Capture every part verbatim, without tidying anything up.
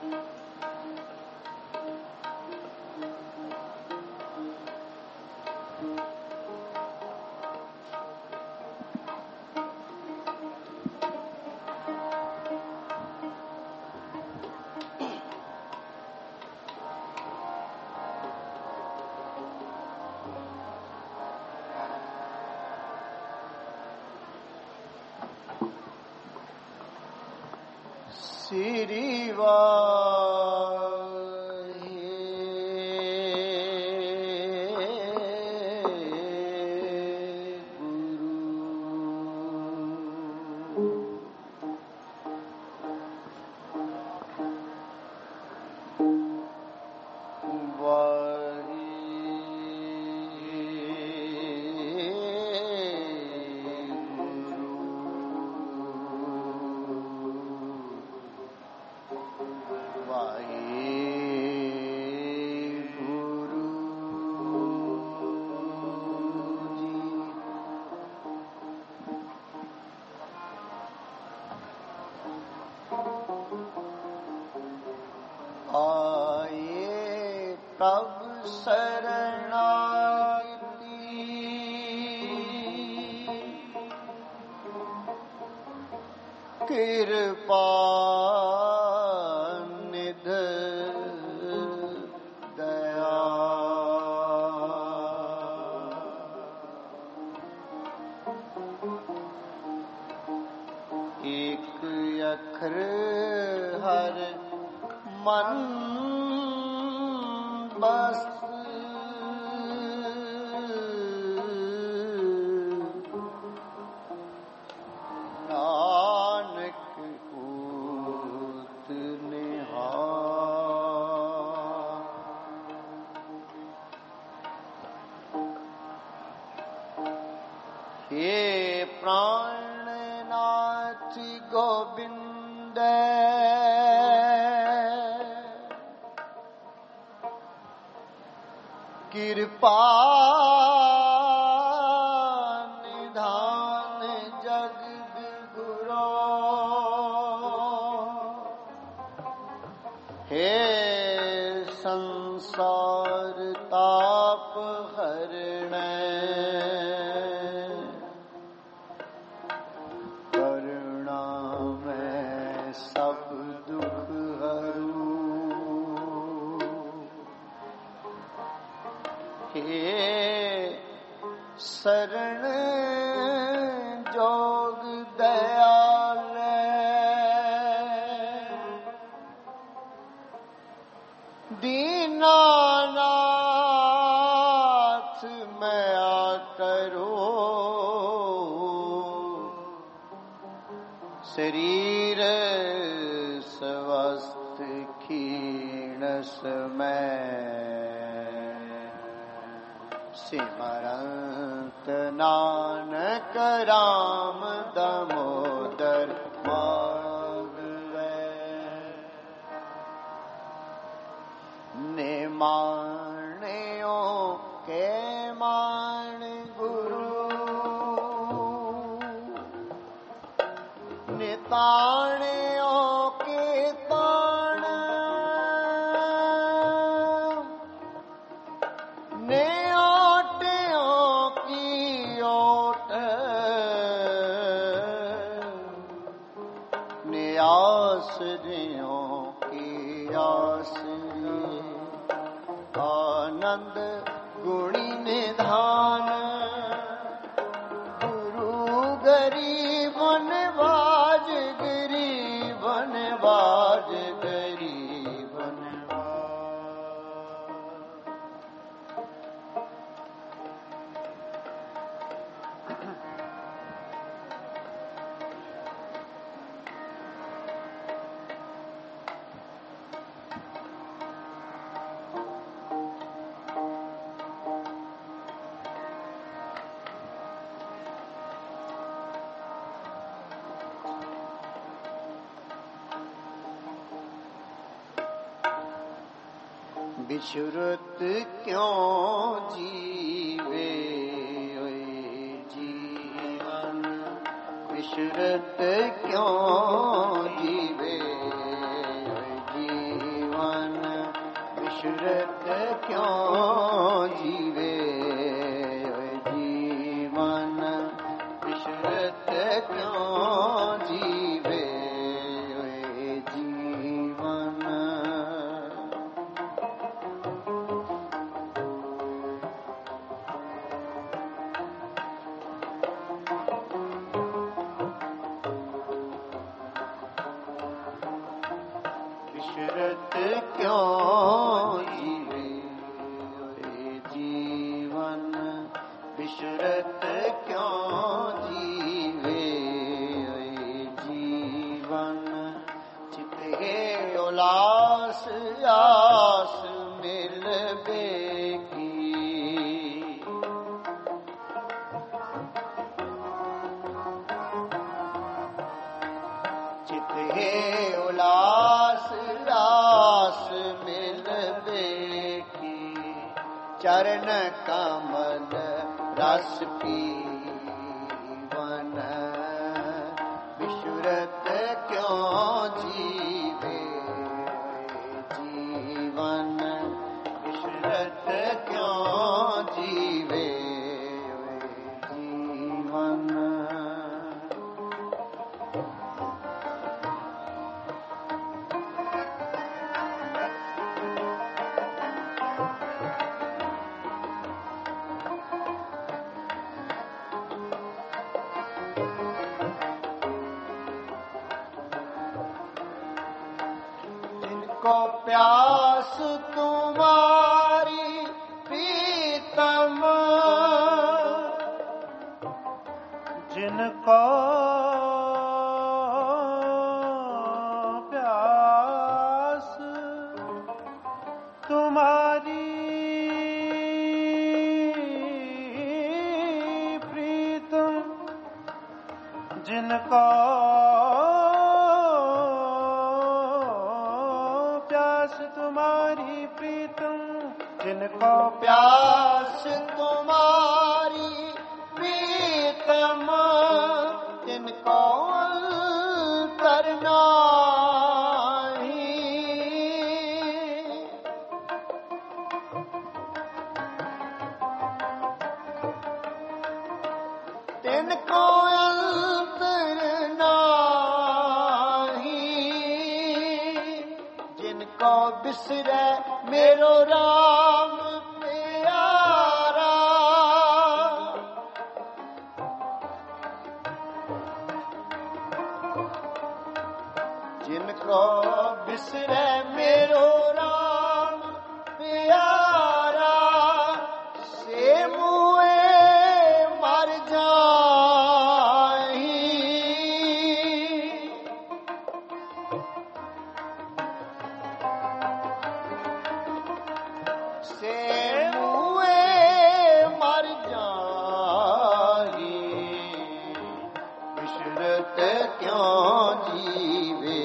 बिछुरत क्यों जीवे जीवन, बिछुरत क्यों जीवे जीवन। विशरत क्यों जीवे जीवन विशरत क्यों जीवे जीवन विशरत क्यों जीवे जीवन विशरत क्यों जीवे जीवन चित है उलास आस मिलबे की चित है उलास आस मिलबे की चरण कमल रस पीवन विशरत क्यों जीवे जीवन विशरत क्यों जीवे जीवन को प्यास तुम्हारी प्रीतम जिनको प्यास तुम्हारी प्रीतम जिनको तुम्हारी प्रीतम जिनको प्यास तुम्हारी प्रीतम जिनको करना तिनको बिसरे मेरो राम प्यारा जिनको बिसरे मेरो राम प्यारा से मुए मर जाही से मुए मर जाही विशरत क्यों जीवे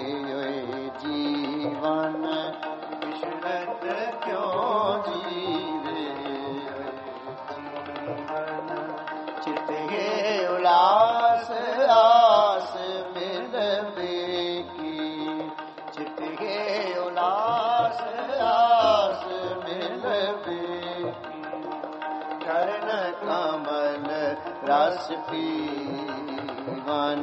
जीवन विशरत क्यों जीवे जीवन चित है उलास आस मिलबे की चित है उलास आस चरण कमल रस पीवन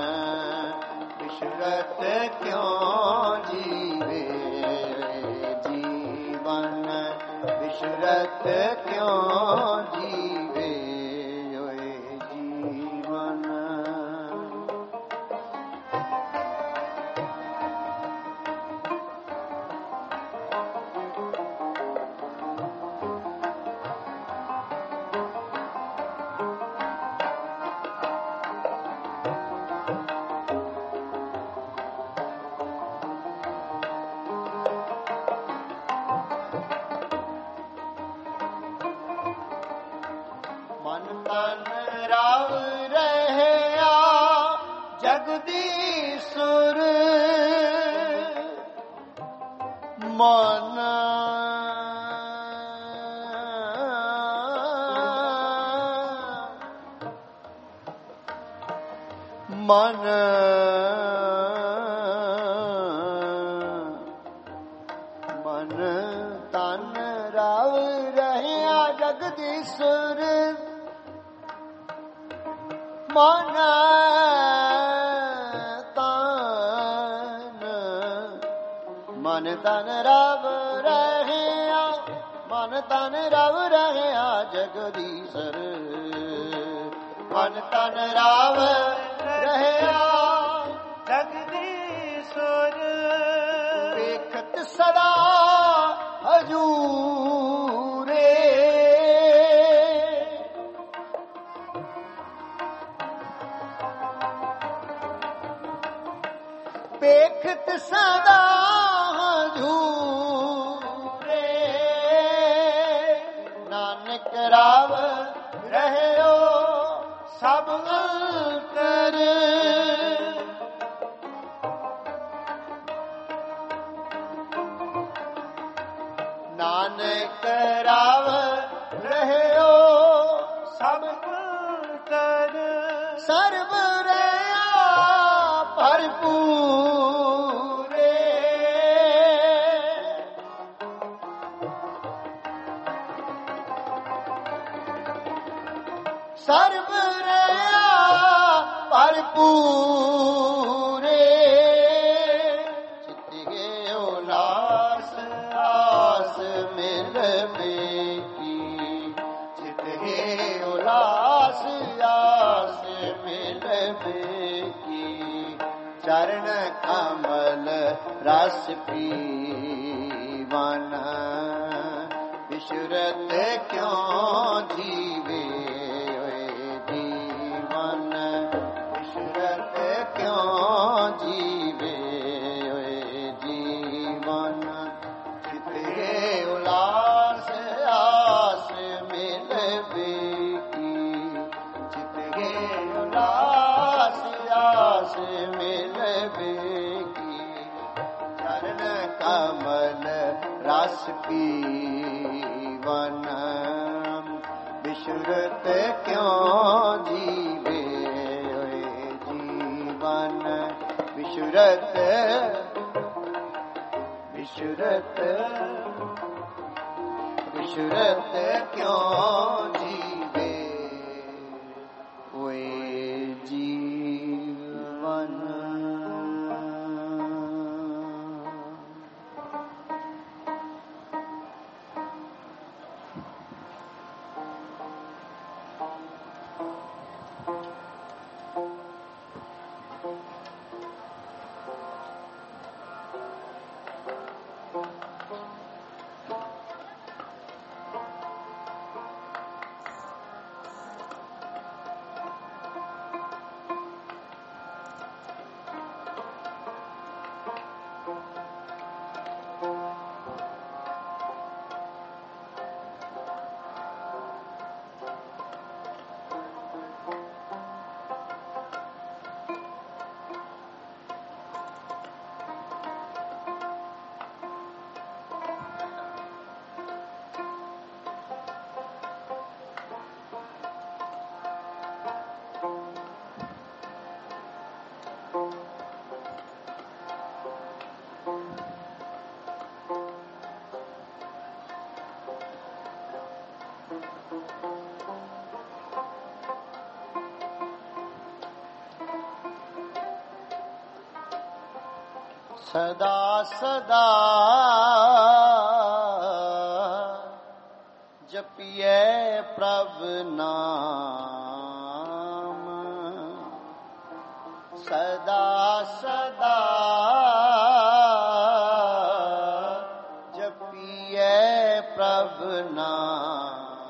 विशरत क्यों जीवे जीवन विशरत क्यों जीवे जीवन मन तन राव रहया जगदीश्वर मन मन मन ਜਗਦੀਸ਼ਰ ਮਨ ਤਨ ਮਨ ਤਨ ਰਵ ਰਹਿਆ ਮਨ ਤਨ ਰਵ ਰਹਿਆ ਜਗਦੀਸ਼ਰ ਮਨ ਤਨ ਰਵ ਰਹਿਆ ਜਗਦੀਸ਼ਰ ਵੇਖਤ ਸਦਾ ਹਜੂਰੇ ਵੇਖਤ ਸਦਾ ਹਜੂਰੇ ਨਾਨਕ ਰਾਵ ਰਹਿਓ ਸਭ ਅੰਤਰ ਨਾਨਕ ਰਾਵ ਰਹਿਓ ਸਭ ਅੰਤਰ ਸਰਬ ਰਿਆ ਭਰਪੂਰੇ ਸਰਬ ਰਿਆ ਭਰਪੂਰੇ ਚਿਤਿ ਉਲਾਸ ਆਸ ਮਿਲ ਬੇਕੀ ਚਿਤਿ ਉਲਾਸ ਆਸ ਮਿਲ ਬੇਕੀ ਚਰਨ ਕਮਲ ਰਸ ਪੀਵਨ ਵਿਸ਼ੁਰਤ ਕਿਉ ਜੀਵੇ ਓਏ ਜੀਵਨ ਵਿਸ਼ੁਰਤ ਕਿਉ ਜੀਵੇ ਓਏ ਜੀਵਨ ਚਿਤੇ ਉਲਾਸ ਆਸ ਮਿਲ ਬੇਕੀ ਚਿਤੇ ਉਲਾਸ ਆਸ ਮਿਲ ਬੇਕੀ ਚਰਨ ਕਮਲ ਰਸ ਪੀਵਨ ਵਿਸ਼ੁਰਤ ਕਿਉ ਜੀਵੇ ਓਏ ਜੀਵਨ ਵਿਸ਼ੁਰਤ ਵਿਸ਼ੁਰਤ ਵਿਸ਼ੁਰਤ ਕਿਉ ਜੀਵੇ ਓਏ ਜੀਵਨ ਸਦਾ ਸਦਾ ਜਪੀਏ ਪ੍ਰਭ ਨਾਮ ਸਦਾ ਸਦਾ ਜਪੀਏ ਪ੍ਰਭ ਨਾਮ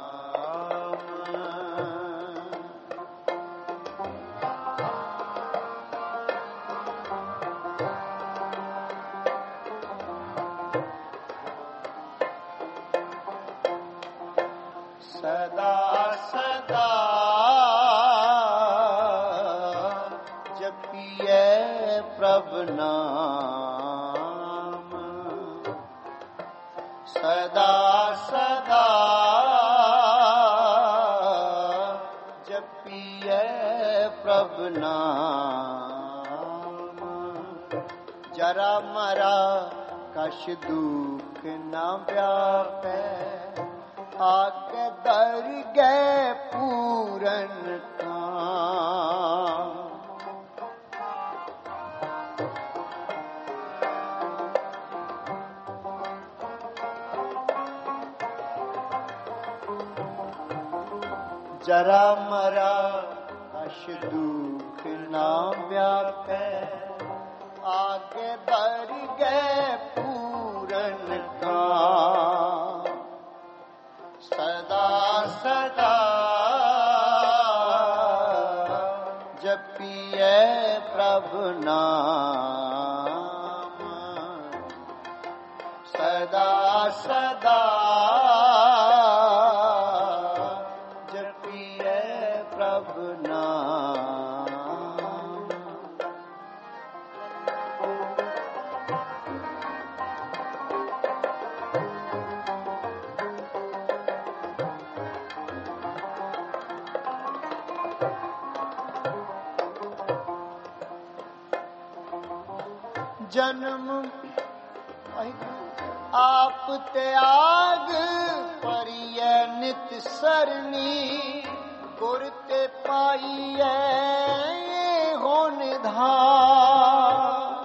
ਸਦਾ ਸਦਾ ਜਪੀਏ ਪ੍ਰਭ ਨਾਮ ਸਦਾ ਸਦਾ ਜਪੀਏ ਪ੍ਰਭ ਨਾਮ ਜਰਾ ਮਰਾ ਕਛ ਦੁਖ ਨਾ ਵਿਆਪੈ ਆਕੇ दर गए पूरन काम। जरा मरा कश दुख ना व्यापे, आगे दर गए पूरन काम। सदा सदा जपिए प्रभु नाम, सदा सदा जपिए प्रभु नाम। जन्म आप त्याग परिय नित सरनी, गुर ते पाइए हो निधान।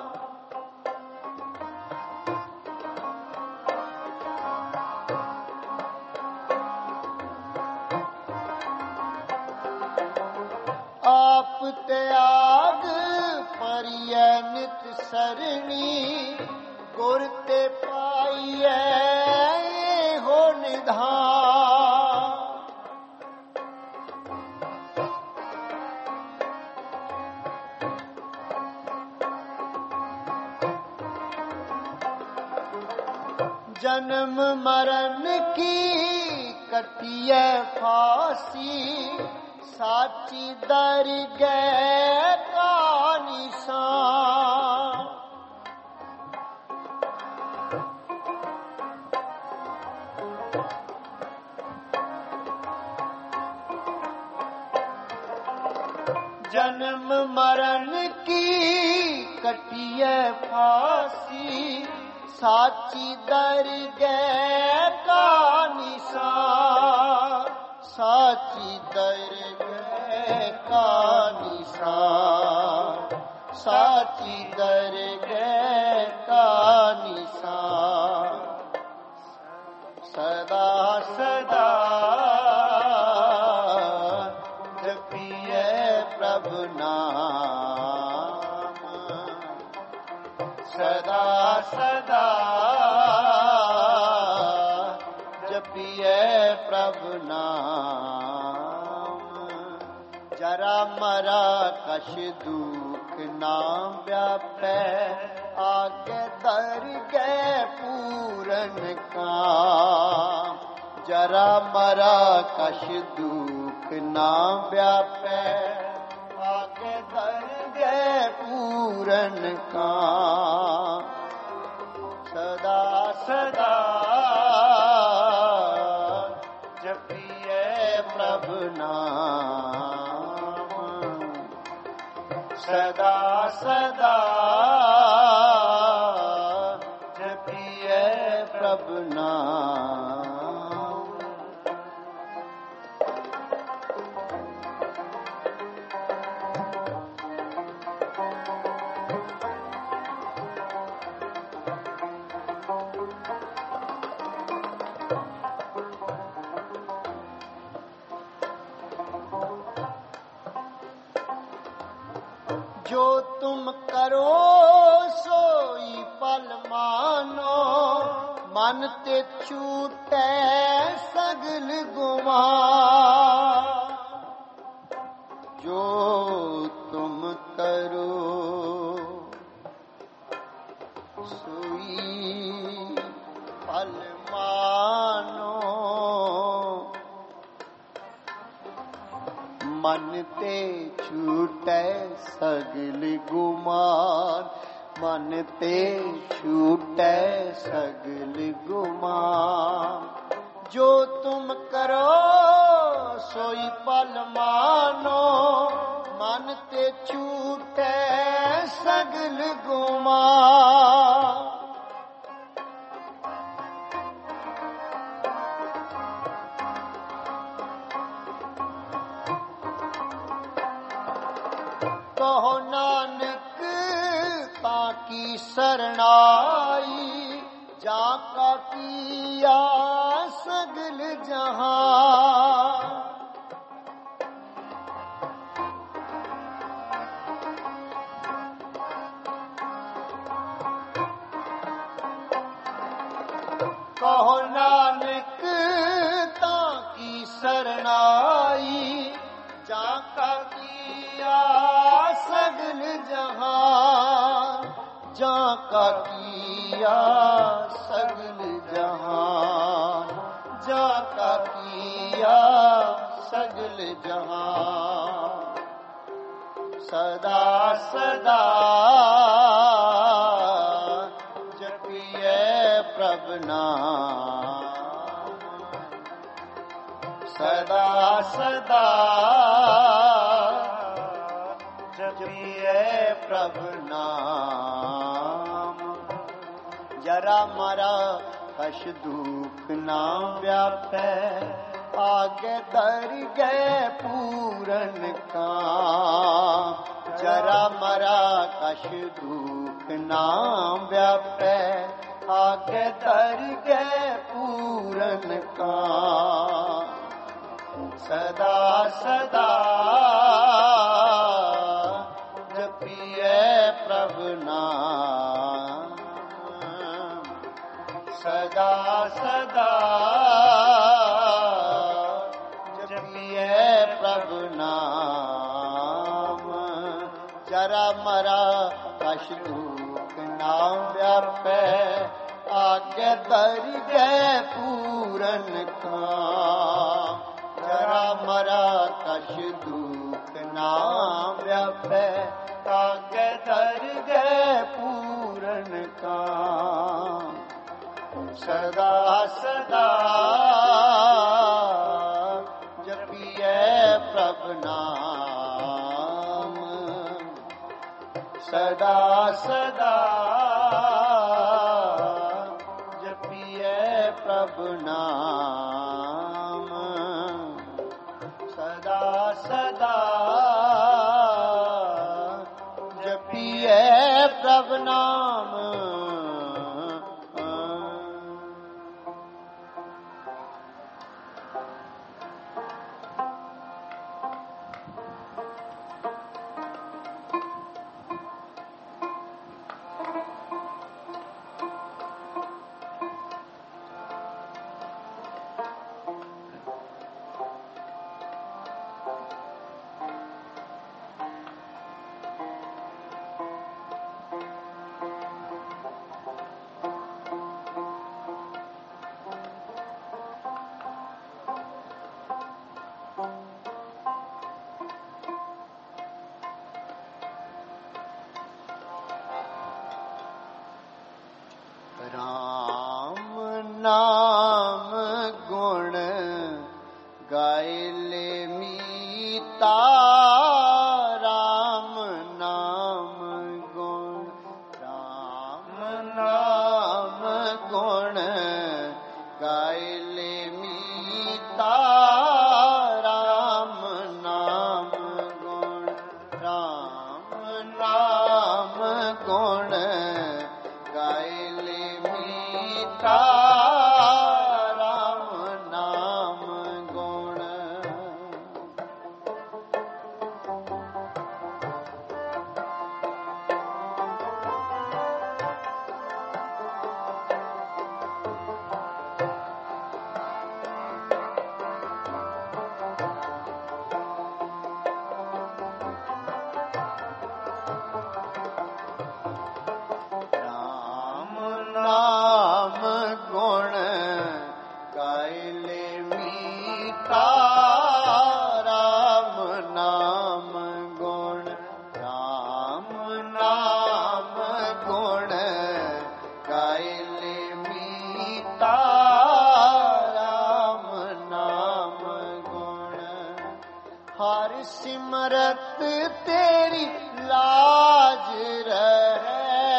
आप त्याग परिय नित सरनी, गुर ते पाइए हो निधान। जन्म मरण की कटिए फांसी, साची दर गए का निशान। जन्म मरण की कटिए फांसी, साची दर गए का निशान। साची दर गए का निशान, साची दर गए का निशान। सदा सदा जपिए प्रभु नाम, सदा सदा जपिए प्रभु नाम। जरा मरा कश दुख ना व्यापे, आगे दर गए पूरन काम। जरा मरा कश दुख ना व्यापे, आगे दर गए पूरन काम। सदा सदा जपिए प्रभु नाम, सदा सदा जपिए प्रभु नाम। जो तुम करो सोई पल मानो, मन ते छूटे सगल गुमान। जो तुम करो सोई पल मानो, मन ते छूटे सगल गुमान। मन ते छूटे सगल गुमान। जो तुम करो सोई पल मानो, मन ते छूटे सगल गुमान। सरनाई जाका किया सगल जहां। कहो नानक ताकी सरनाई जाका किया सगल जहां। जाका किया सगल जहां। जाका किया सगल जहां। सदा सदा जपिए प्रभ नाम। सदा सदा जपिए प्रभ नाम। जरा मरा कश दुख ना व्यापै आगे दर गए पूरन काम। जरा मरा कश दुख ना व्यापै आगे दर गए पूरन काम। सदा सदा जपिए प्रभ नाम। सदा सदा जपिए प्रभ नाम। जरा मरा कश दुख ना व्यापै आगे दर गए पूरन काम। जरा मरा कश दुख ना व्यापै आगे दर गए पूरन काम। सदा सदा जपिए प्रभ नाम। सदा सदा जपिए प्रभ नाम। सदा सदा जपिए प्रभ नाम। राम नाम गुण गाय ले मीता। राम नाम गुण राम नाम गुण गाय ले मीता। राम नाम गुण राम नाम गुण गाय ले मीता। राम नाम गुण नाम गुण गाय ले मीता। राम नाम गुण राम नाम गुण गाय ले मीता। राम नाम गुण हर सिमरत तेरी लाज रहे।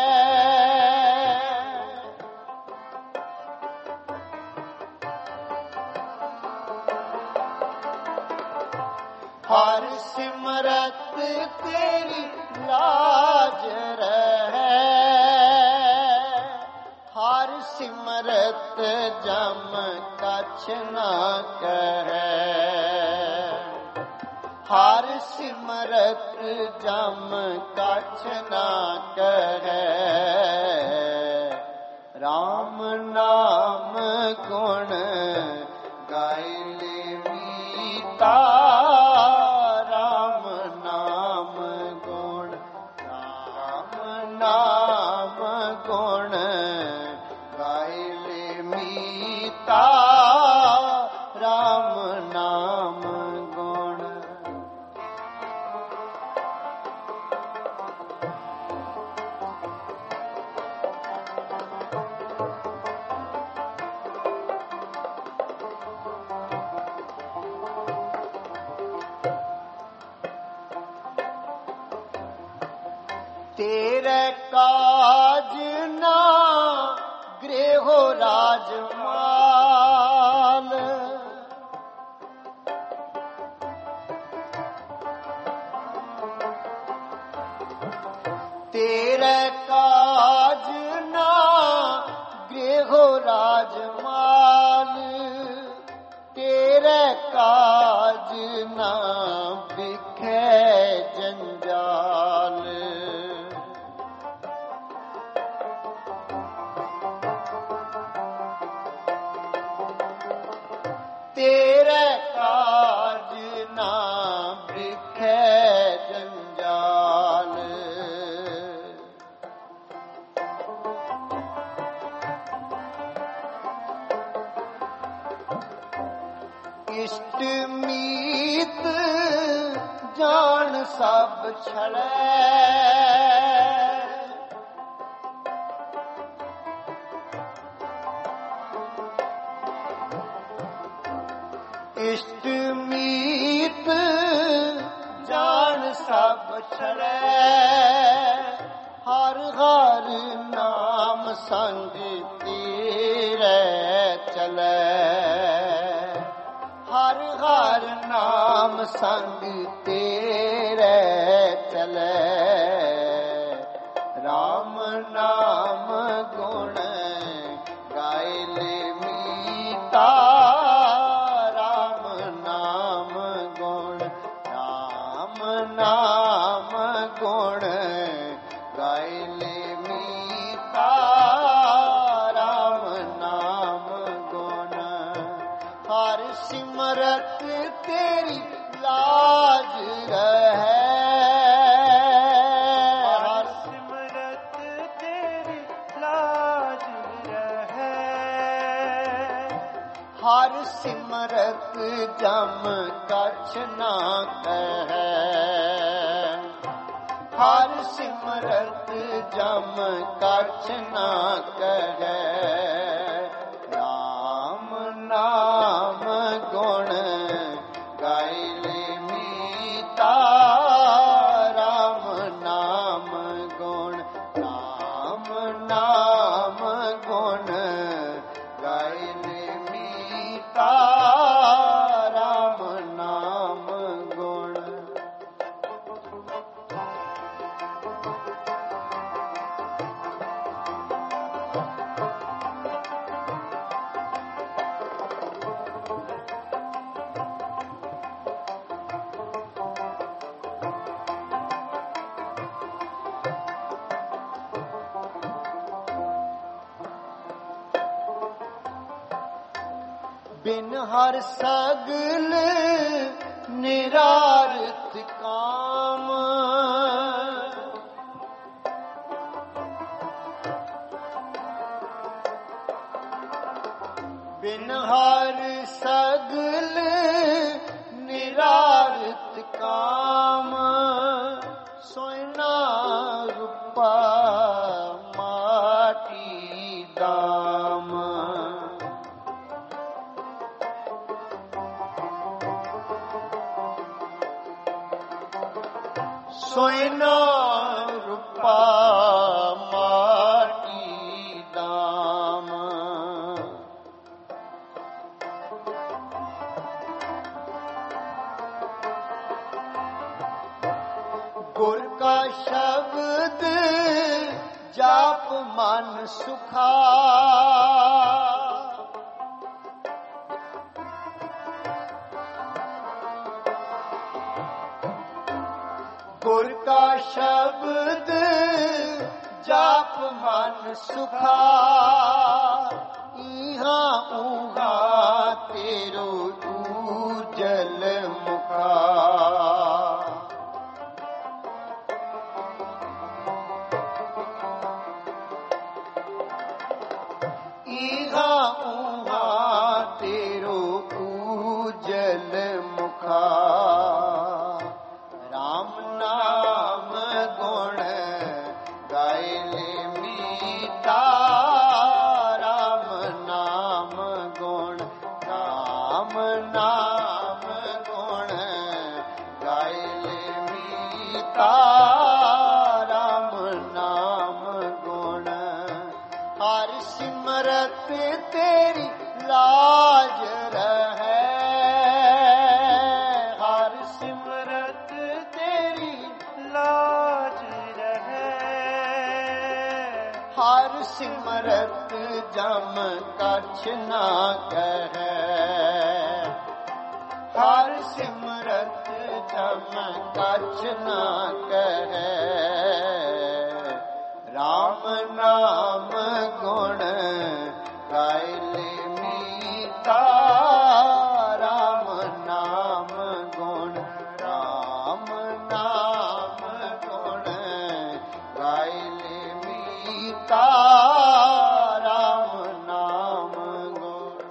हर सिमरत तेरी लाज रहे। सिमरत जम कछ न कहे। हर सिमरत जम कछ न कहे। राम नाम गुण गाइले मीता। राम नाम गुण राम नाम गुण गाइले मीता। राम नाम गुण तेरे काज ना गृह राजमाल। तेरे काज ना गृह राजमाल। तेरे काज ना बिखे जंजाल। तेरे काज ना बिखे जंजाल। इष्ट मीत जान सब छड़े। इष्ट मीत जान सब छड़े। हर हर नाम संग तेरे चले। हर हर नाम संग तेरे चले। राम नाम गुण गाइले मीता। नाम गुण गाइले मीता। राम नाम गुण हर सिमरत तेरी लाज रहे। हर सिमरत तेरी लाज रहे। हर सिमरत जम कछ न कहे। हर सिमरत जम कछ न कहे। राम नाम गुण गाइले मीता। राम नाम गुण राम नाम गुण गाइले मीता। राम नाम गुण बिन हर सगल निरारत काम। बिन हर सगल निरारत काम। सोना रूपा माटी दाम। सोना रूपा माटी दाम। गुर का शब्द जाप मन सुखा। का शब्द जाप मन सुखा इहा उहा तेरो उजल मुखा इहा उहा तेरो उजल मुखा राम नाम गुण गायले मीता राम नाम गुण राम नाम गुण गायले मीता राम नाम गुण हर सिमरत तेरी लाज रहे हर सिमरत तेरी लाज रहे हर सिमरत जम कछ ना कहे हर सिमरत जम कछ ना कहे राम नाम गुण गायले मीता राम नाम गुण राम नाम गुण गायले मीता राम नाम गुण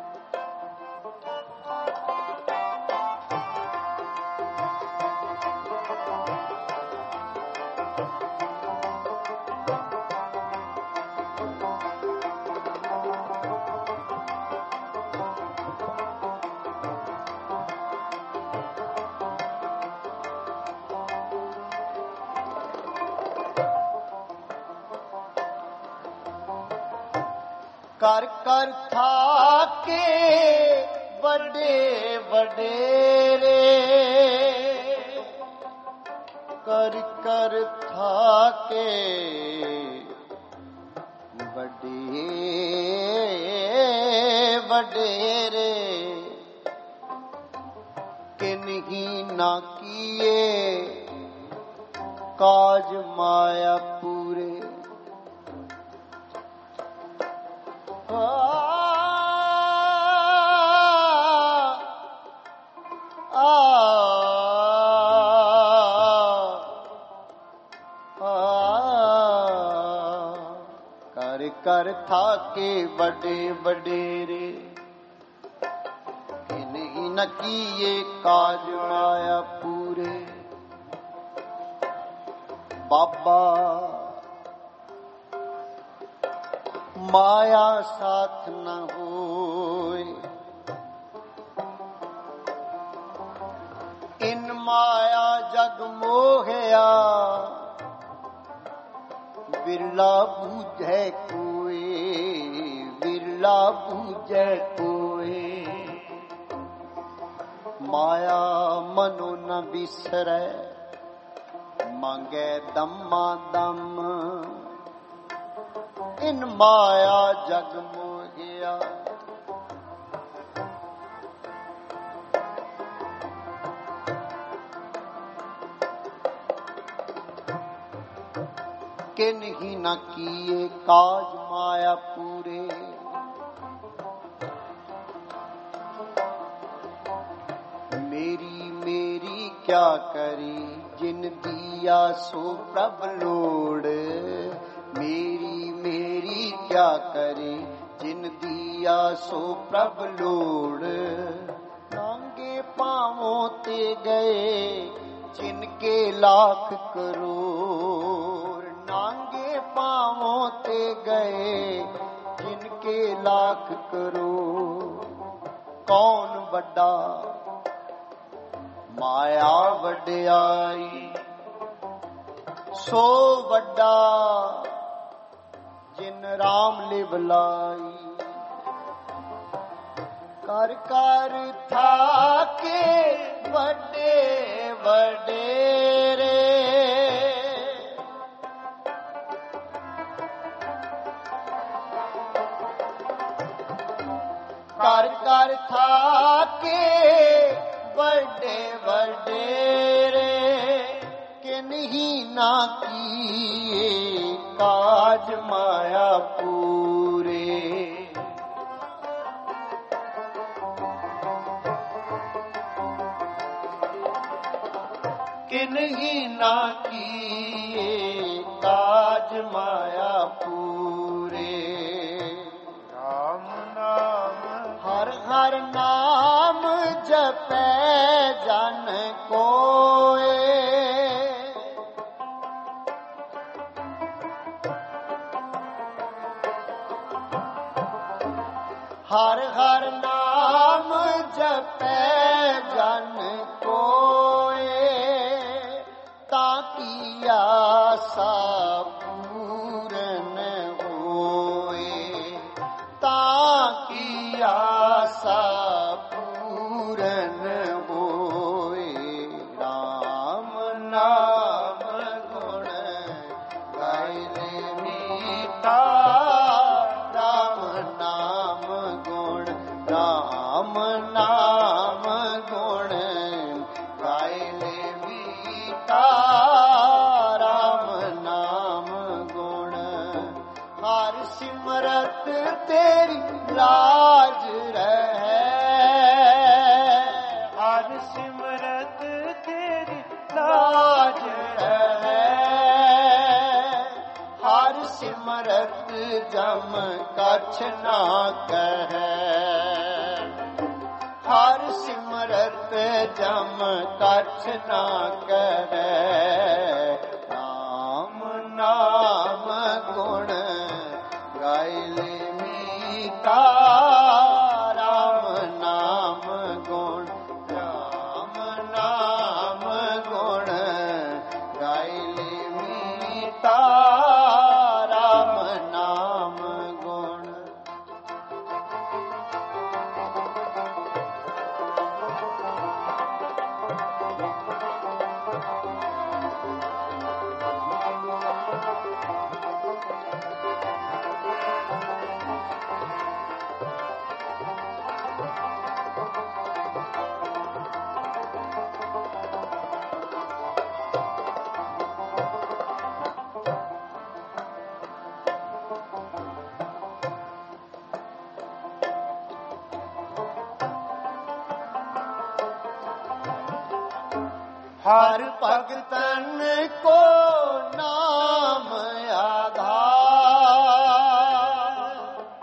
कर कर थाके बड़े वडेरे कर कर थाके बड़े वडेरे किन्हीं ना किए काज माया पूरे आ, आ, आ, कर कर थाके बड़े वडेरे इन्हीं न किए काज माया पूरे बाबा माया साथ न होए इन माया जग मोहया बिरला बूझे कोई बिरला बूझे कोई माया मनो न बिसरे मांगे दम्मा दम इन माया जग मोहिया किन ही न किए काज माया पूरे मेरी मेरी क्या करी जिन दिया सो प्रभ लोड़ मेरी मेरी क्या करे जिन दिया सो प्रभ लोड़ नांगे पांवों ते गए जिनके लाख करोड़ नांगे पांवों ते गए जिनके लाख करोड़ कौन बड़ा माया वड्याई सो बड़ा जिन राम लिवलाई कर कर थाके बड़े वडेरे कर कर थाके बड़े वडेरे ਕਿਨਹੀ ਨਾ ਕੀਏ ਕਾਜ ਮਾਇਆ ਪੂਰੇ। ਕਿਨਹੀ ਨਾ ਕੀਏ ਕਾਜ ਮਾਇਆ ਪੂਰੇ। ਰਾਮ ਨਾਮ ਹਰ ਹਰ ਨਾਮ ਜਪੈ ਜਨ ਕੋਏ। ਹਰ ਹਰ ਨਾਮ ਜਪੈ ਜਨ ਕੋਏ। ਤਾਂ ਕੀ ਆਸਾ ਪੂਰਨ ਹੋਏ। ਤਾਂ ਕੀ ਆਸਾ ਪੂਰਨ ਹੋਏ। ਰਾਮ ਨਾਮ ਗੁਣ ਗਾਇਲੇ ਮੀਠਾ। ਰਾਮ ਨਾਮ ਗੁਣ ਰਾਮ ਨਾਮ ਗੁਣ ਗਾਇਲੇ ਮੀਠਾ। ਰਾਮ ਨਾਮ ਗੁਣ ਹਰ ਸਿਮਰਤ ਤੇਰੀ ਲਾਜ ਰਹੈ। ਹਰ ਸਿਮਰਤ ਤੇਰੀ ਲਾਜ ਰਹੈ। ਹਰ ਸਿਮਰਤ ਜਮ ਕਛ ਨਾ ਕਹੈ। ਹਰ ਸਿਮਰਤ ਜਮ ਕਛ ਨਾ ਕਹੈ। ਰਾਮ ਨਾਮ ਗੁਣ ਗਾਇਲੇ ਮੀਠਾ। ਰਾਮ ਨਾਮ ਗੁਣ ਰਾਮ ਨਾਮ ਗੁਣ ਗਾਇਲੇ ਮੀਠਾ। ਰਾਮ ਨਾਮ ਗੁਣ हर भगतन को नाम आधार।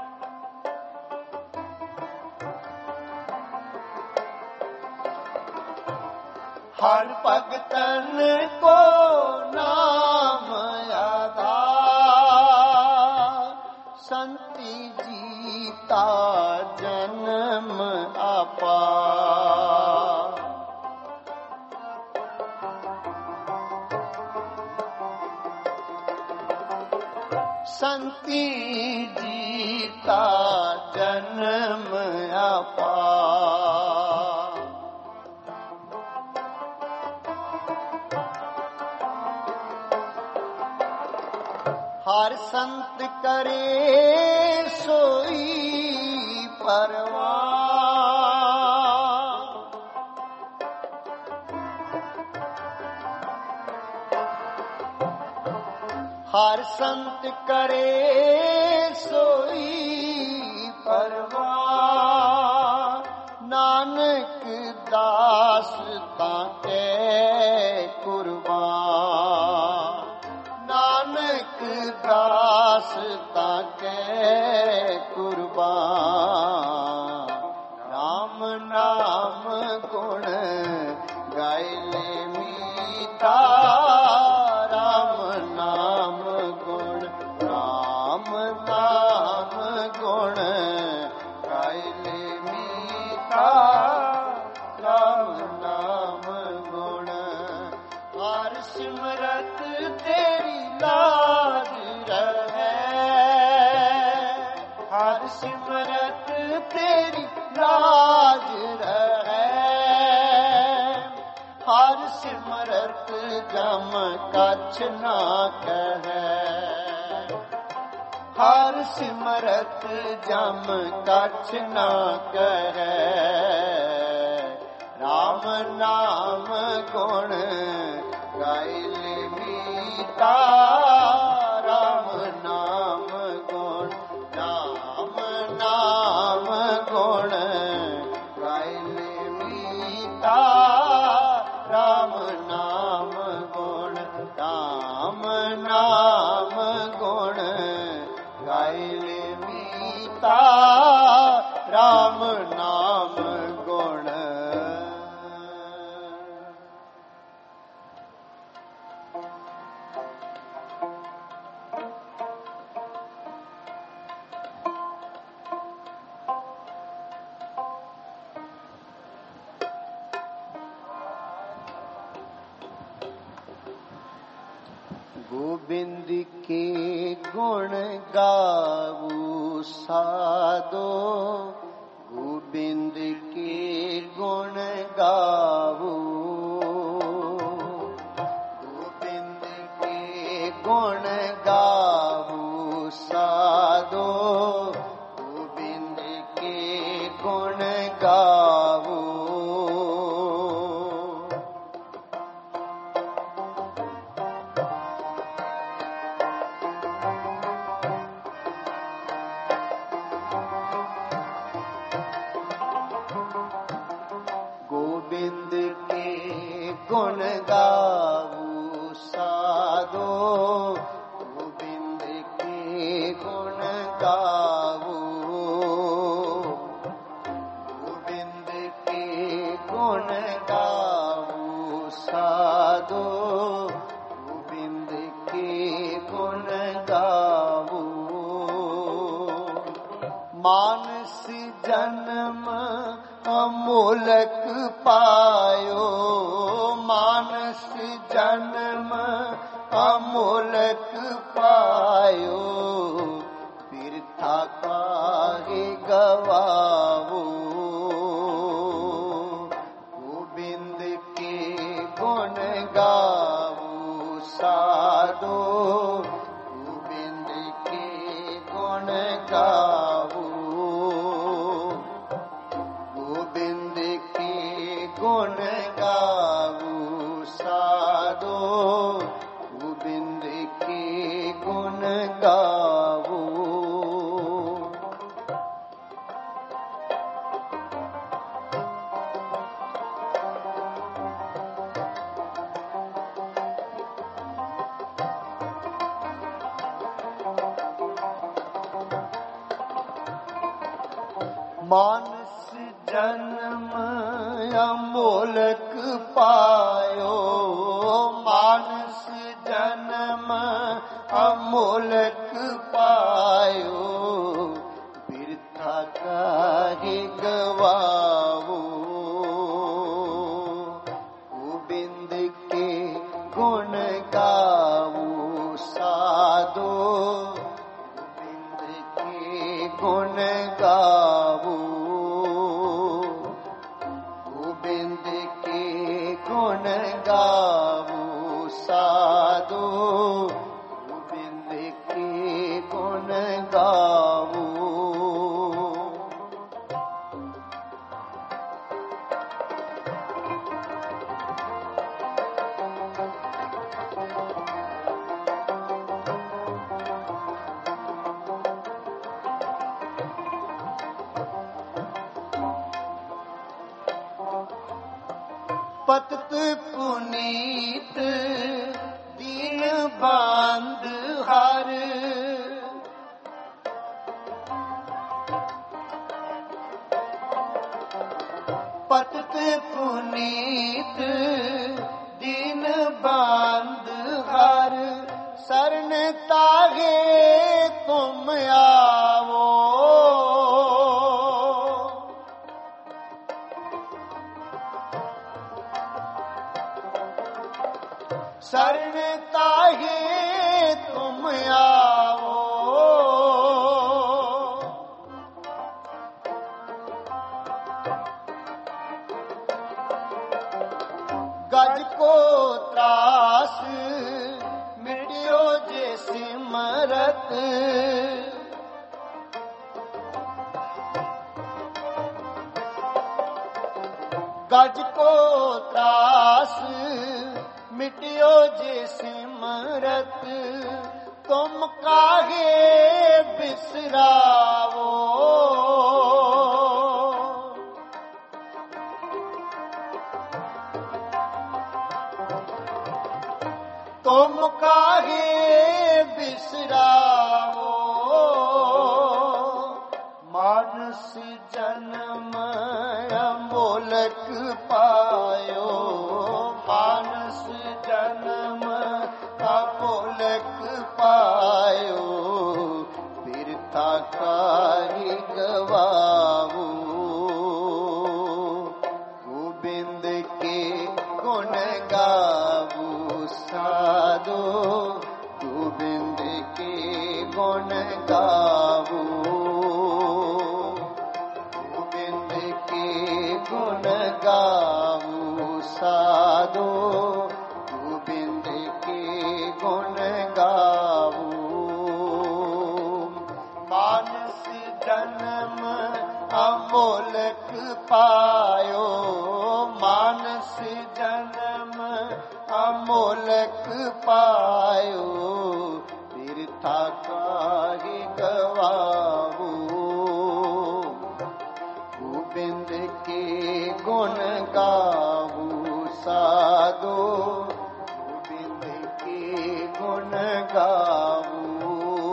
हर भगतन को नाम आधार। संति जीता जन्म अपार। संति जीता जन्म अपार। हर संत करे सोई परवान। हर संत करे सोई परवान। नानक दास ताके कुर्बान। नानक दास ताके कुर्बान। राम नाम गुण गायले मीठा। राम नाम गुण राम नाम गुण गायले मीठा। राम नाम गुण हर सिमरत तेरी लाज रहै। हर सिमरत तेरी लाज रहै। हर सिमरत जम कछ ना कहै। हर सिमरत जम कछ ना कहै। राम नाम गुण गायले मीठा राम नाम गुण राम नाम गुण गाइले मीठा राम नाम गुण राम नाम गुण गाइले मीठा राम नाम गुण। गोविंद के गुण गाऊ साधो गोविंद के गुण गाऊ गोविंद के गुण गाऊ साधो गोविंद के गुण गाऊ गोविंद के गुण गाऊ साधो गोविंद के गुण गाऊ गोविंद के गुण गाऊ साधो गोविंद के गुण गाऊ। मानस जन्म अमोलक पायो मानस जन्म अमोलक पायो बिरथा काहे गवाओ गोविंद के गुण गाओ साधो गोविंद के गुण गाओ गोविंद के गुण गाऊ साधो गोविंद के गुण गाऊ। मानस जन्म अमोलक पायो मानस जन्म अमोलक पायो बिरथा काहे गवाओ गोविंद के गुण गाऊ साधो गोविंद के गुण गाऊ गोविंद के गुण गाऊ साधो गोविंद के गुण गाऊ। पतित पुनीत दीन बांध हर पतित पुनीत दीन बांध हर शरण तागे तुम आवो शरण ताहे तुम आओ गज को त्रास मिटियो जे सिमरत गज को त्रास मिटियो जे सिमरत सिमरत तुम काहे बिसरावो। तुम काहे बिसरावो मानस जन्म अमोलक पायो। मानस जन्म अमोलक पायो बिरथा काहि गवावो। गोविंद के गुण गावो साधो गोविंद के गुण गावो। गोविंद के गुण गावो साधो गोविंद के गुण गावो। मानस जन्म अमोलक पायो। मानस जन्म अमोलक पायो बिरथा काहि गवावो। गोविंद के गुण गावो साधो गोविंद के गुण गावो।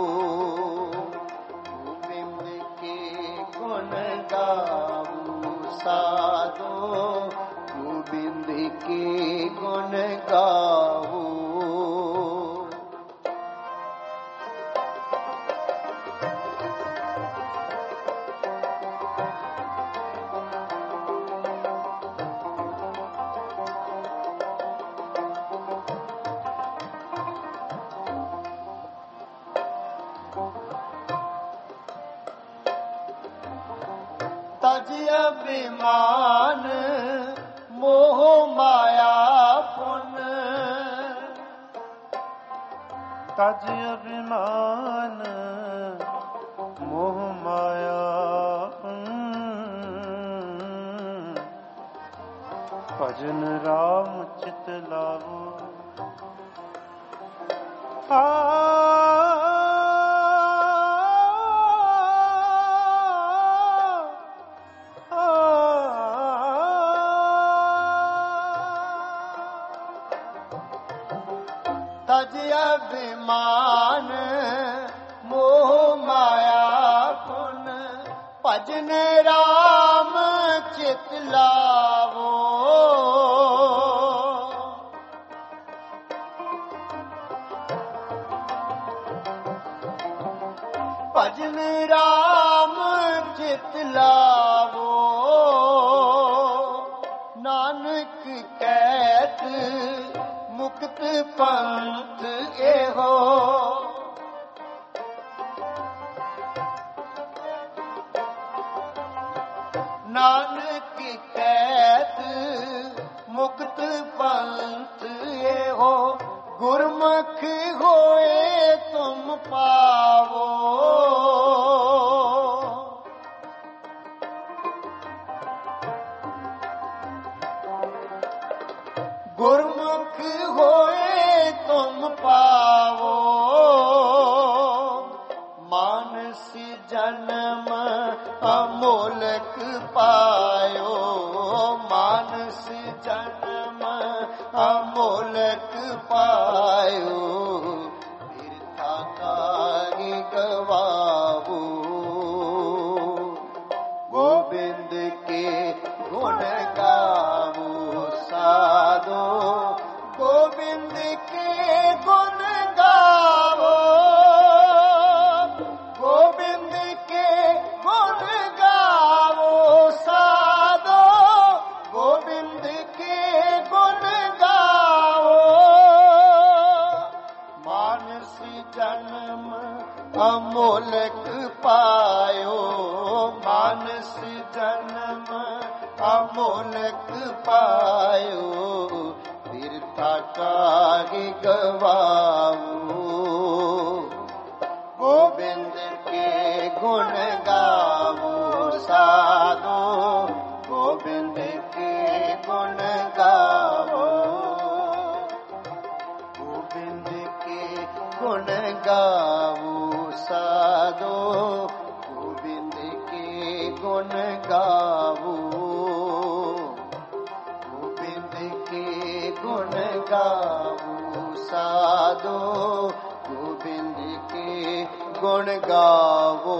गोविंद के गुण गावो साधो गोविंद के गुण गावो। तज अभिमान मोह माया पुन। तज अभिमान मोह माया भजन राम चित लावो। तज अभिमान मोह माया पुन भजन राम चित लावो। भजन राम चित लावो नानक कहत मुक्त पंथ एहो। नानक कहत मुक्त पंथ एहो गुरमुख होए तुम पावो। गुरमुख होए तुम पावो मानस जन्म अमोलक पायो। मानस जन्म अमोलक पायो बिरथा काहि गवावो। गोविंद के गुण गावो साधो गोविंद के गुण गावो। गोविंद के गुण गावो साधो गोविंद के गुण गावो। मानस जन्म अमोलक पायो। मानस जन्म अमोलक पायो बिरथा काहि गवावो। गोविंद के गुण गावो साधो गोविंद के गुण गावो। गोविंद गावो साधो गोविंद के गुण गावो, गोविंद के गुण गावो साधो गोविंद के गुण गावो।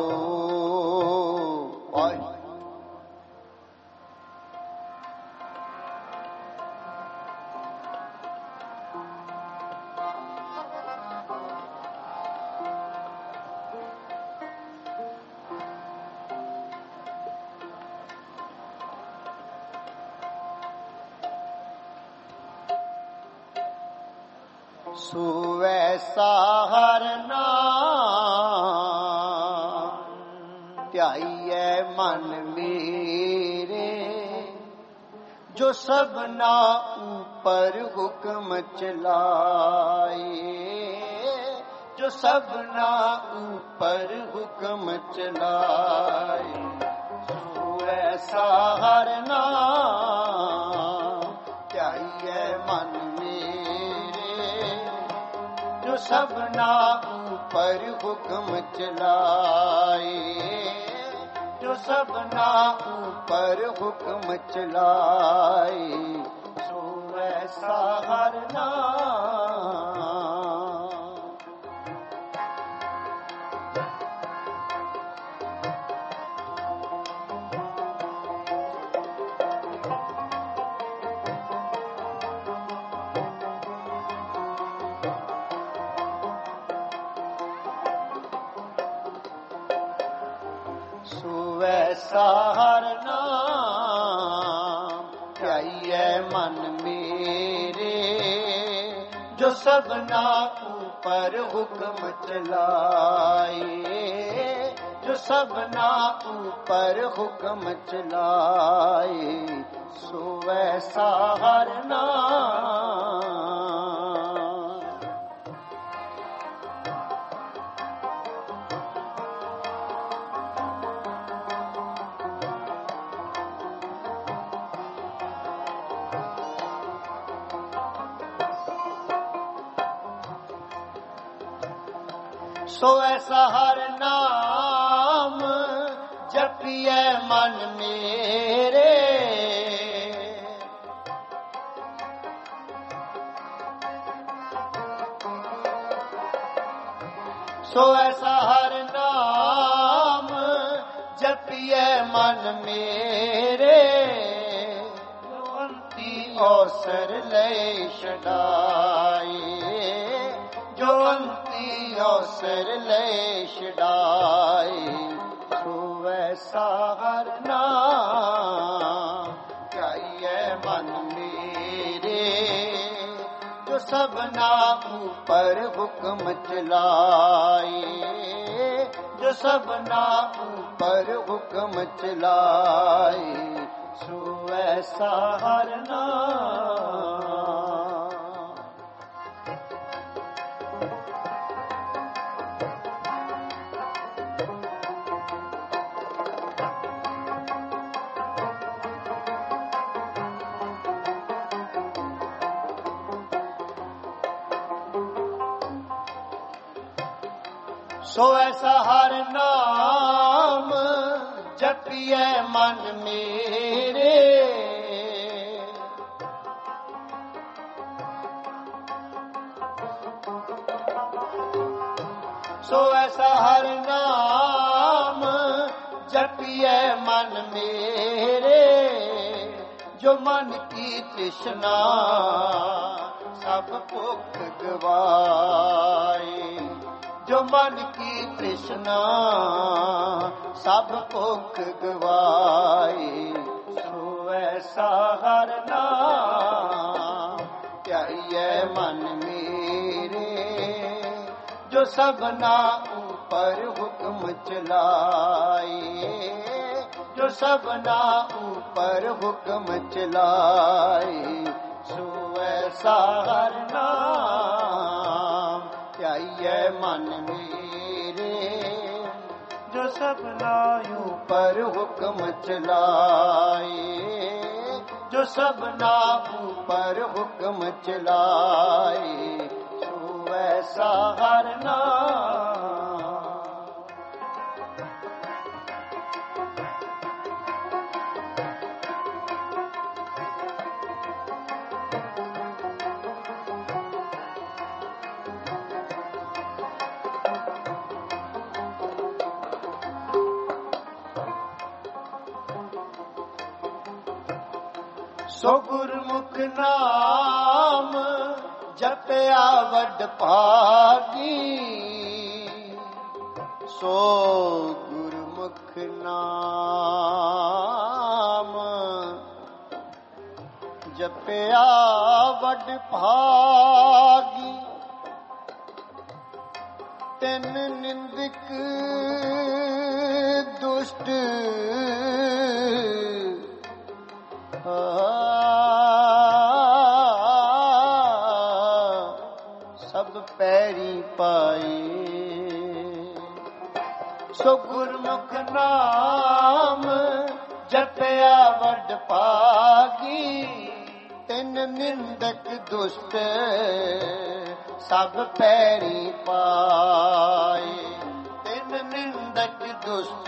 सुवैसा हर नाम ध्याइयै मन मेरे, जो सबना ऊपर हुक्म चलाए, जो सबना ऊपर हुक्म चलाए। सुवैसा हर नाम ध्याइयै मन जो सबना ऊपर हुक्म चलाए, जो सबना ऊपर हुक्म चलाए। सो वैसा हर नाम वैसा हर नाम ध्याइयै मन मेरे, जो सबना ऊपर हुक्म चलाए, जो सबना ऊपर हुक्म चलाए। सो वैसा हर नाम सो ऐसा हर नाम जपिए मन मेरे, सो ऐसा हर नाम जपिए मन मेरे, जो अंती अवसर ले छड़ाए, जो अंती अवसर ले छड़ाए। सो वैसा हर नाम ध्याइयै मन मेरे, जो सबना ऊपर हुक्म चलाए, जो सबना ऊपर हुक्म चलाए। सो वैसा हर नाम सो ऐसा हर नाम जपिए मन मेरे, सो ऐसा हर नाम जपिए मन मेरे, जो मन की तृष्णा सब भुख गवाए, जो मन की तृष्णा सब भुख गवाए। सो ऐसा हर नाम ध्याइयै मन मेरे, जो सबना ऊपर हुक्म चलाए, जो सबना ऊपर हुक्म चलाए। सो ऐसा हर नाम ध्याइयै मन मेरे, जो सबना ऊपर हुक्म चलाए, जो सबना ऊपर हुक्म चलाए। सो ਐਸਾ ਹਰ ਨਾਮ। ਸੋ ਗੁਰਮੁਖ ਨਾਮ ਜਪਿਆ ਵੱਡ ਭਾਗੀ। ਸੋ ਗੁਰਮੁਖ ਨਾਮ ਜਪਿਆ ਵੱਡ ਭਾਗੀ। ਤਿਨ ਨਿੰਦਕ ਦੁਸ਼ਟ ਸਭ ਪੈਰੀ ਪਾਏ। ਸੋ ਗੁਰਮੁਖ ਨਾਮ ਜਪਿਆ ਵੱਡ ਭਾਗੀ। ਤਿਨ ਨਿੰਦਕ ਦੁਸ਼ਟ ਸਭ ਪੈਰੀ ਪਾਏ। ਤਿਨ ਨਿੰਦਕ ਦੁਸ਼ਟ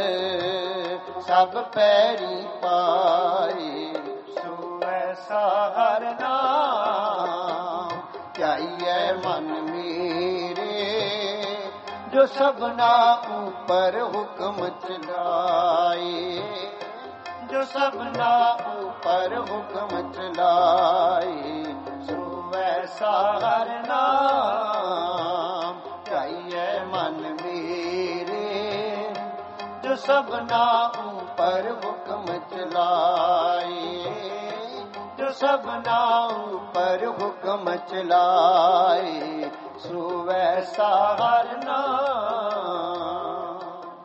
ਸਭ ਪੈਰੀ ਪਾਏ। ਸੋ ਐਸਾ ਹਰ ਨਾਮ ਧਿਆਈਐ ਮਨ ਮੇਰੇ। ਜੋ ਸਭਨਾ ਉਪਰ ਹੁਕਮ ਚਲਾਏ। ਜੋ ਸਭਨਾ ਉਪਰ ਹੁਕਮ ਚਲਾਏ। ਸੋ ਐਸਾ ਹਰ ਨਾਮ ਧਿਆਈਐ ਮਨ ਮੇਰੇ। ਜੋ ਸਭਨਾ ਉਪਰ ਹੁਕਮ ਚਲਾਏ। ਜੋ ਸਭਨਾ ਉਪਰ ਹੁਕਮ ਚਲਾਏ। ਸੋ ਵੈਸਾ ਹਰ ਨਾਮ।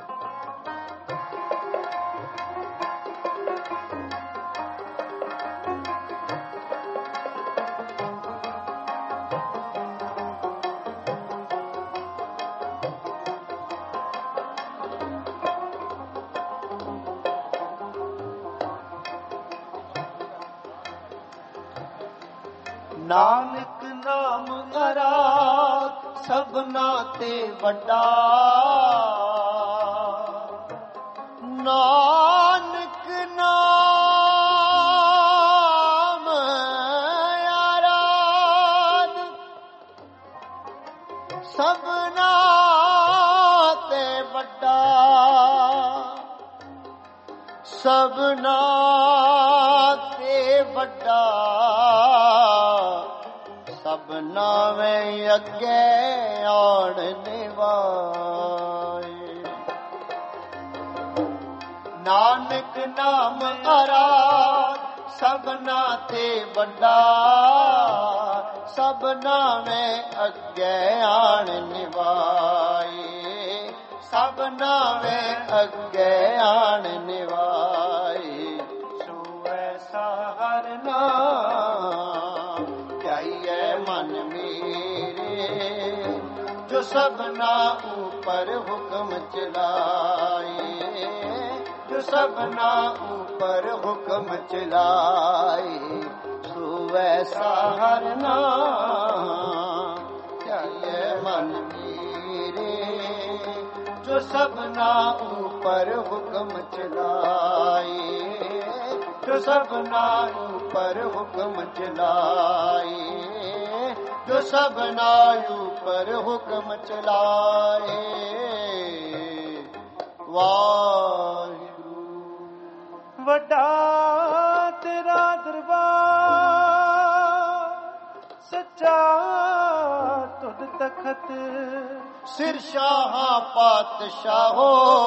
ਨਾਨਕ ਨਾਮ ਅਰਾਧ ਸਭਨਾ ਤੇ ਵੱਡਾ। ਨਾਨਕ ਨਾਮ ਅਰਾਧ ਸਭਨਾ ਤੇ ਵੱਡਾ। ਸਭਨਾ ਤੇ ਵੱਡਾ ਸਭਨਾ ਮੈਂ ਅੱਗੇ ਆਣ ਨਿਵਾਏ। ਨਾਨਕ ਨਾਮ ਅਰਾਧ ਸਭਨਾ ਤੇ ਵੱਡਾ। ਸਭਨਾ ਮੈਂ ਅੱਗੇ ਆਣ ਨਿਵਾਏ। ਸਭਨਾ ਮੈਂ ਅੱਗੇ ਆਣ ਨਿਵਾਏ। ਸੋ ਐਸਾ ਹਰ ਨਾਮ ਧਿਆਈਐ ਮਨ ਮੇਰੇ। ਜੋ ਸਭਨਾ ਉਪਰ ਹੁਕਮ ਚਲਾਏ। ਜੋ ਸਭਨਾ ਉਪਰ ਹੁਕਮ ਚਲਾਏ। ਸੋ ਐਸਾ ਹਰ ਨਾਮ ਧਿਆਈਐ ਮਨ ਮੇਰੇ। ਜੋ ਸਭਨਾ ਉਪਰ ਹੁਕਮ ਚਲਾਏ। ਜੋ ਸਭਨਾ ਉਪਰ ਹੁਕਮ ਚਲਾਏ। ਜੋ ਸਭਨਾ ਉਪਰ ਹੁਕਮ ਚਲਾਏ। ਵਾਹਿਗੁਰੂ। ਵੱਡਾ ਤੇਰਾ ਦਰਬਾਰ ਸੱਚਾ ਤੁਧ ਤਖਤ। ਸਿਰ ਸ਼ਾਹਾਂ ਪਾਤਸ਼ਾਹੋ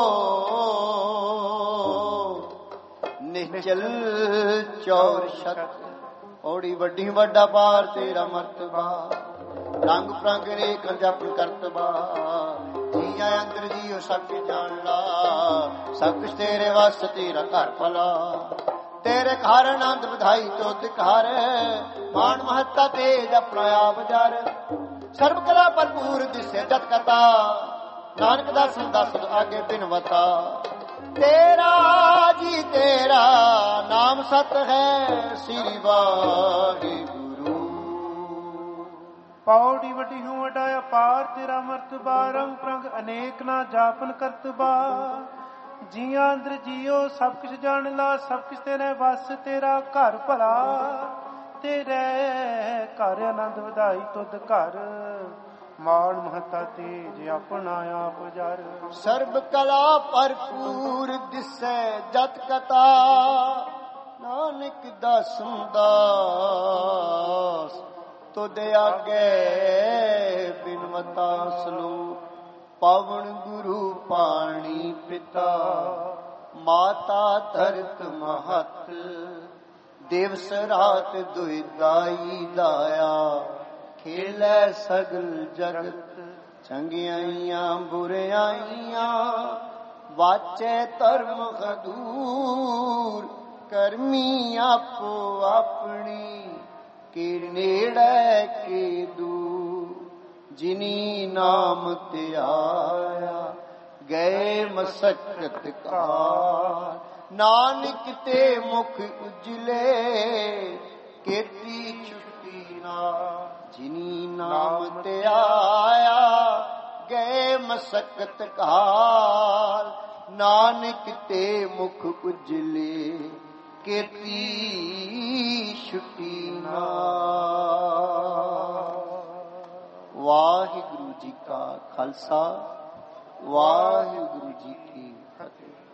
ਨਿਹਚਲ ਚੌਰ ਸ਼ਤ। ਔੜੀ ਵੱਡੀ ਵੱਡਾ ਪਾਰ ਤੇਰਾ ਮਰਤਬਾ। ਰੰਗ ਪ੍ਰੰਗ ਰੇਖ ਜਪਨ ਕਰਤਬਾ। ਜੀਆਂ ਅੰਦਰ ਜੀਓ ਸਭ ਕੇ ਜਾਣ ਲਾ। ਸਭ ਕੁਛ ਤੇਰੇ ਵਸ ਤੇਰਾ ਘਰ ਭਲਾ। ਤੇਰੇ ਘਰ ਆਨੰਦ ਵਧਾਈ ਤੋਤ ਘਰ। ਮਾਨ ਮਹੱਤਾ ਤੇਜ ਆਪਣਾ ਆਪ ਜਰ। ਸਰਬ ਕਲਾ ਭਰਪੂਰ ਦਿਸੇ ਜਤ ਕਤਾ। ਨਾਨਕ ਦਾਸਨ ਦਾਸ ਆਗੇ ਬਿਨਵਤਾ। ਤੇਰਾ ਜੀ ਤੇਰਾ ਨਾਮ ਸਤ ਹੈ। ਸ੍ਰੀ ਵਾਹਿਗੁਰੂ। ਪੌੜੀ ਵੱਡੀ ਹੂੰ ਵੱਡਾ ਅਪਾਰ ਤੇਰਾ ਮਰਤਬਾ, ਰੰਗ ਪ੍ਰੰਗ ਅਨੇਕ ਨਾ ਜਾਪਨ ਕਰਤਬਾ। ਜੀਆਂ ਅੰਦਰ ਜੀਓ ਸਭ ਕੁਛ ਜਾਣ ਲਾ, ਸਭ ਕੁਛ ਤੇਰੇ ਵਸ, ਤੇਰਾ ਘਰ ਭਲਾ ਤੇਰੇ ਘਰ ਆਨੰਦ ਵਧਾਈ ਤੁਧ ਘਰ, ਮਾਣ ਮਹਤਾ ਤੇਜ ਆਪਣਾ ਆਪ ਜਰ। ਸਰਬ ਕਲਾ ਭਰਪੂਰ ਦਿਸੈ ਜਤ ਕਥਾ, ਨਾਨਕ ਦਾਸੁ ਦਾਸ ਤੁਧ ਆਗੇ ਬਿਨਵਤਾ ਸਲੋਕ। ਪਵਨ ਗੁਰੂ ਪਾਣੀ ਪਿਤਾ, ਮਾਤਾ ਧਰਤ ਮਹਤ, ਦਿਵਸ ਰਾਤ ਦੁਇ ਦਾਈ ਦਾਇਆ, ਖੇਲੇ ਸਗਲ ਜਗਤ। ਚੰਗਿਆਈਆਂ ਬੁਰਿਆਈਆਂ ਵਾਚੈ ਧਰਮ ਖਦੂਰ, ਕਰਮੀ ਆਪੋ ਆਪਣੀ ਕੇ ਨੇੜੇ ਕੇ ਦੂਰ। ਜਿਨੀ ਨਾਮ ਧਿਆਇਆ ਗਏ ਮਸਕਤ ਕਾਰ, ਨਾਨਕ ਤੇ ਮੁਖ ਉਜਲੇ ਕੀਤੀ ਛੁੱਟੀ ਨਾ। ਜਿਨੀ ਨਾਮ ਧਿਆਇਆ ਗਏ ਮਸਕਤ ਕਾਰ, ਨਾਨਕ ਤੇ ਮੁਖ ਉਜਲੇ ਕੀਤੀ ਛੁੱਟੀ ਨਾ। ਵਾਹਿਗੁਰੂ ਜੀ ਕਾ ਖਾਲਸਾ, ਵਾਹਿਗੁਰੂ ਜੀ ਕੀ